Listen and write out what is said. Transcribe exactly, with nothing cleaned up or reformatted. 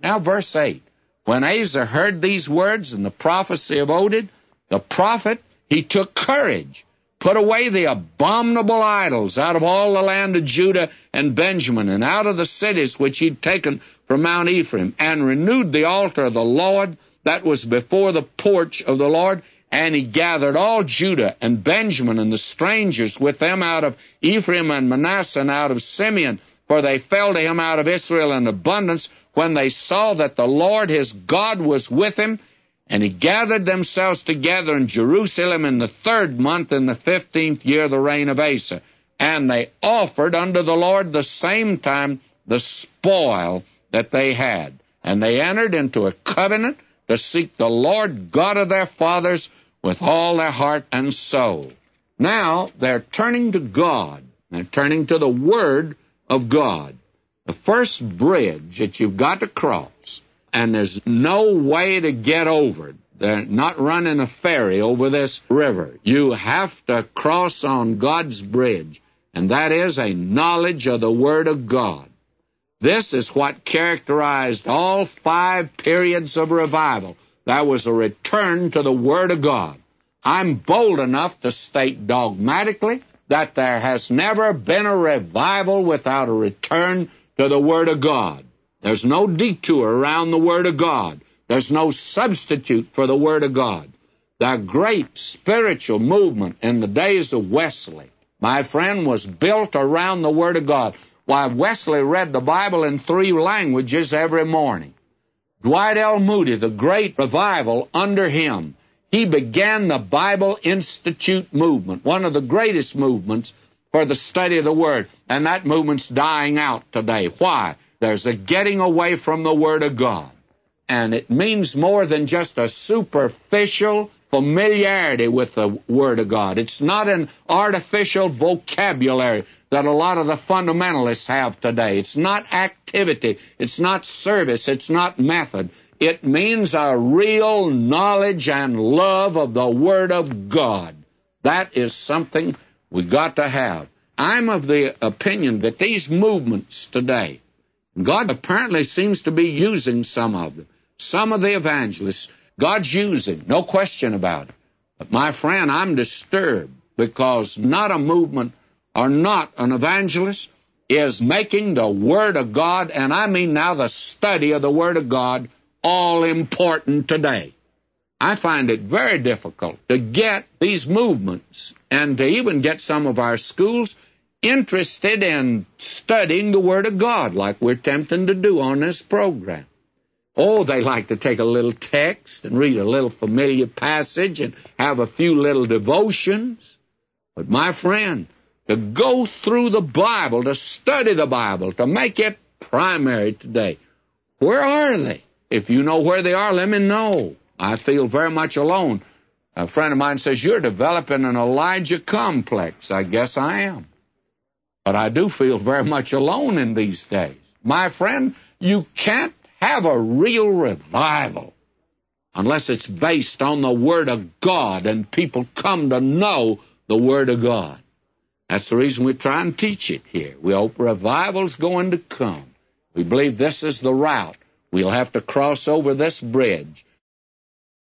Now, verse eight. When Asa heard these words and the prophecy of Oded, the prophet, he took courage, put away the abominable idols out of all the land of Judah and Benjamin, and out of the cities which he'd taken from Mount Ephraim, and renewed the altar of the Lord that was before the porch of the Lord. And he gathered all Judah and Benjamin and the strangers with them out of Ephraim and Manasseh and out of Simeon, for they fell to him out of Israel in abundance when they saw that the Lord his God was with him. And he gathered themselves together in Jerusalem in the third month in the fifteenth year of the reign of Asa. And they offered unto the Lord the same time the spoil that they had. And they entered into a covenant to seek the Lord God of their fathers with all their heart and soul. Now they're turning to God. They're turning to the Word of God. The first bridge that you've got to cross, and there's no way to get over it. They're not running a ferry over this river. You have to cross on God's bridge, and that is a knowledge of the Word of God. This is what characterized all five periods of revival. That was a return to the Word of God. I'm bold enough to state dogmatically that there has never been a revival without a return to the Word of God. There's no detour around the Word of God. There's no substitute for the Word of God. The great spiritual movement in the days of Wesley, my friend, was built around the Word of God. Why, Wesley read the Bible in three languages every morning. Dwight L. Moody, the great revival under him, he began the Bible Institute movement, one of the greatest movements for the study of the Word, and that movement's dying out today. Why? There's a getting away from the Word of God, and it means more than just a superficial familiarity with the Word of God. It's not an artificial vocabulary that a lot of the fundamentalists have today. It's not activity. It's not service. It's not method. It means a real knowledge and love of the Word of God. That is something we've got to have. I'm of the opinion that these movements today, God apparently seems to be using some of them. Some of the evangelists, God's using, no question about it. But my friend, I'm disturbed because not a movement or not an evangelist is making the Word of God, and I mean now the study of the Word of God, all important today. I find it very difficult to get these movements and to even get some of our schools interested in studying the Word of God like we're attempting to do on this program. Oh, they like to take a little text and read a little familiar passage and have a few little devotions. But my friend, to go through the Bible, to study the Bible, to make it primary today, where are they? If you know where they are, let me know. I feel very much alone. A friend of mine says, you're developing an Elijah complex. I guess I am. But I do feel very much alone in these days. My friend, you can't have a real revival unless it's based on the Word of God and people come to know the Word of God. That's the reason we try and teach it here. We hope revival's going to come. We believe this is the route. We'll have to cross over this bridge.